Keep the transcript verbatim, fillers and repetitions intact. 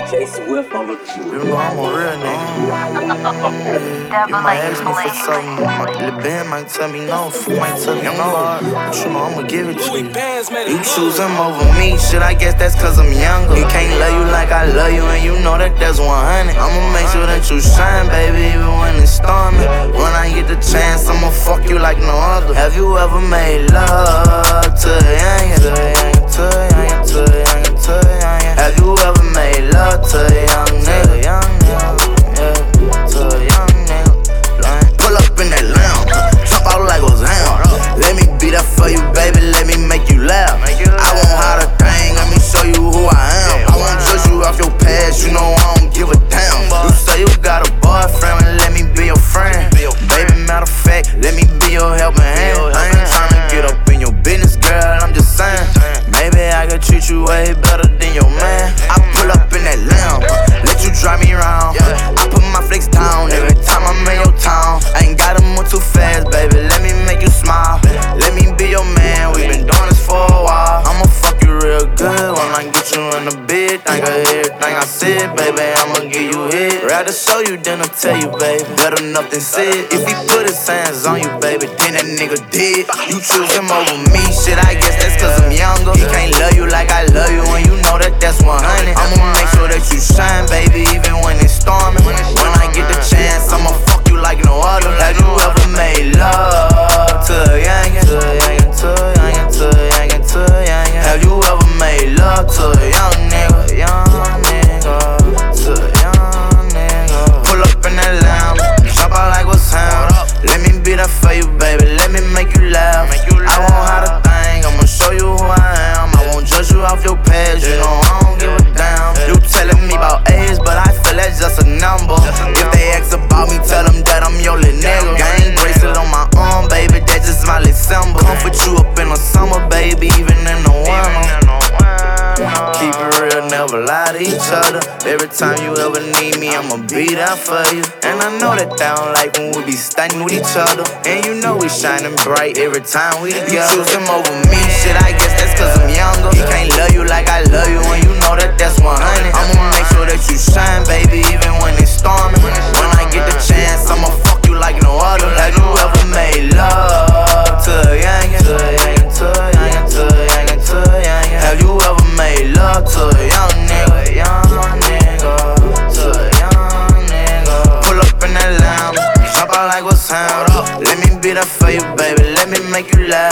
J Swift on the You know I'm a real nigga. You might ask me for something. My little band might tell me no. Fool might tell me no. But you know I'ma give it to you. You choose him over me. Shit, I guess that's cause I'm younger. He can't love you like I love you, and you know that that's one hundred. I'ma make sure that you shine, baby, even when it's storming. When I get the chance, I'ma fuck you like no other. Have you ever made love to a youngin'? To a youngin', to a youngin', to a youngin', to a youngin'. Have you ever made love to a young nigga? Young nigga, yeah, to a young nigga. Pull up in that lamb, jump out like what's ham. Let me be that for you, baby, let me make you laugh. I won't hide a thing, let me show you who I am. I won't judge you off your past, you know I don't give a damn. You say you got a boyfriend, and let me be your friend. Baby, matter of fact, let me be your helping hand. I ain't tryna get up in your business, girl, I'm just saying. Maybe I could treat you way better than your man. I pull up in that lamb, let you drive me around. I put my flex down every time I'm in your town. I ain't gotta move too fast, baby, let me make you smile. Let me be your man, we been doing this for a while. I'ma fuck you real good when I get you in the bed. Think of everything I said, baby, I'ma give you hit. Rather show you than I tell you, baby, better nothing said. If he put his hands on you, baby, then that nigga dead. You choose him over me, shit, I guess that's cause I'm younger. He can't love you like I love you, and you know that that's one hundred. I'ma make sure that you shine, baby, even when it's storming. When I get the chance, I'ma fuck you like no other. Have you ever made love to a youngin'? To a youngin', to a youngin', to a youngin', to a youngin'. Have you ever made love to a young nigga? Young nigga, to a young nigga. Pull up in that lamb, jump out like what's ham. Let me be that for you, baby, let me make you laugh. I won't hide a thing, I'ma show you who I am. I won't judge you off your past, you know I don't give a damn. You telling me about age, but I feel that's just a number. If they ask about me, tell them that I'm your little nigga. Gang bracelet on my arm, baby, that's just my little symbol. Comfort you up in the summer, baby, even in the winter. Keep it real, never lie to each other. Every time you ever need me, I'ma be there for you. And I know that they don't like when we be stunning with each other. And you know we shining bright every time we together. You choose him over me, shit, I guess that's cause I'm younger. He can't love you like I love you, and you know that that's one hundred. I'ma make sure that you shine, baby, even when it's storming. When I get the chance, I'ma fuck you like no other. Have you ever made love to a youngin'? To a youngin', to a youngin', to a youngin', to a youngin'. Have you ever made love to a young nigga? Young nigga, to a young nigga. Pull up in that lamb, jump out like what's ham. Let me be that for you, baby, let me make you laugh.